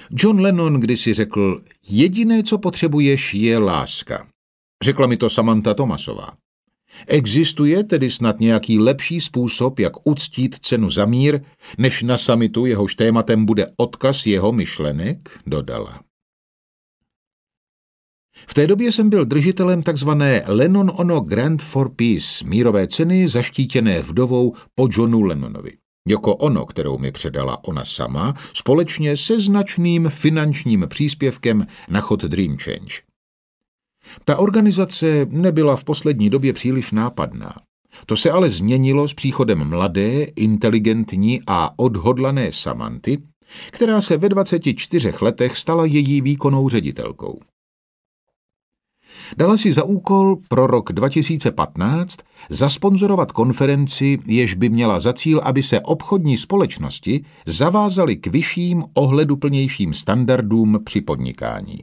John Lennon kdysi řekl, jediné, co potřebuješ, je láska. Řekla mi to Samantha Thomasová. Existuje tedy snad nějaký lepší způsob, jak uctít cenu za mír, než na summitu, jehož tématem bude odkaz jeho myšlenek, dodala. V té době jsem byl držitelem takzvané Lennon Ono Grant for Peace, mírové ceny zaštítěné vdovou po Johnu Lennonovi. Yoko Ono, kterou mi předala ona sama, společně se značným finančním příspěvkem na chod Dream Change. Ta organizace nebyla v poslední době příliš nápadná. To se ale změnilo s příchodem mladé, inteligentní a odhodlané Samanthy, která se ve 24 letech stala její výkonnou ředitelkou. Dala si za úkol pro rok 2015 zasponzorovat konferenci, jež by měla za cíl, aby se obchodní společnosti zavázaly k vyšším ohleduplnějším standardům při podnikání.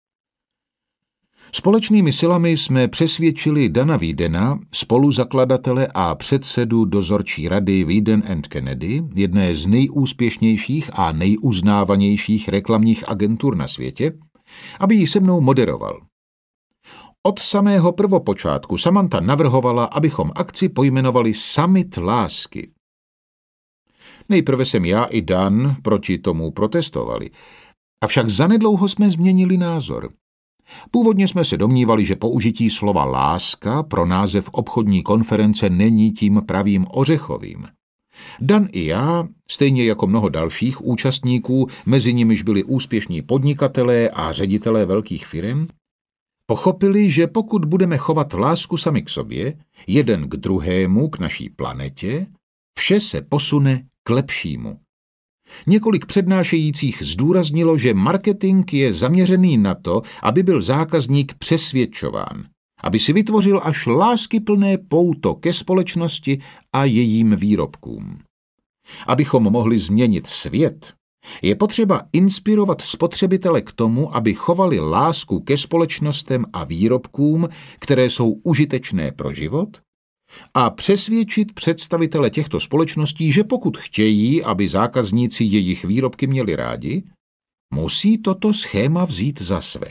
Společnými silami jsme přesvědčili Dana Wiedena, spoluzakladatele a předsedu dozorčí rady Wieden & Kennedy, jedné z nejúspěšnějších a nejuznávanějších reklamních agentur na světě, aby ji se mnou moderoval. Od samého prvopočátku Samantha navrhovala, abychom akci pojmenovali Summit lásky. Nejprve jsem já i Dan proti tomu protestovali, avšak zanedlouho jsme změnili názor. Původně jsme se domnívali, že použití slova láska pro název obchodní konference není tím pravým ořechovým. Dan i já, stejně jako mnoho dalších účastníků, mezi nimiž byli úspěšní podnikatelé a ředitelé velkých firem, pochopili, že pokud budeme chovat lásku sami k sobě, jeden k druhému, k naší planetě, vše se posune k lepšímu. Několik přednášejících zdůraznilo, že marketing je zaměřený na to, aby byl zákazník přesvědčován, aby si vytvořil až láskyplné pouto ke společnosti a jejím výrobkům. Abychom mohli změnit svět, je potřeba inspirovat spotřebitele k tomu, aby chovali lásku ke společnostem a výrobkům, které jsou užitečné pro život, a přesvědčit představitele těchto společností, že pokud chtějí, aby zákazníci jejich výrobky měli rádi, musí toto schéma vzít za své.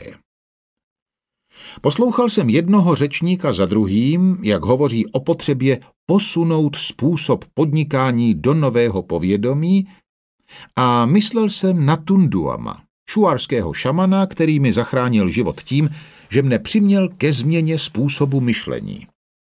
Poslouchal jsem jednoho řečníka za druhým, jak hovoří o potřebě posunout způsob podnikání do nového povědomí, a myslel jsem na Tunduama, šuarského šamana, který mi zachránil život tím, že mne přiměl ke změně způsobu myšlení.